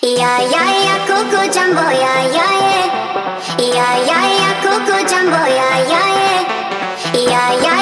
Yeah, yeah, yeah, Coco Jumbo, yeah, yeah, yeah. Yeah, yeah, yeah, Coco Jumbo, yeah, yeah, yeah. Yeah, yeah.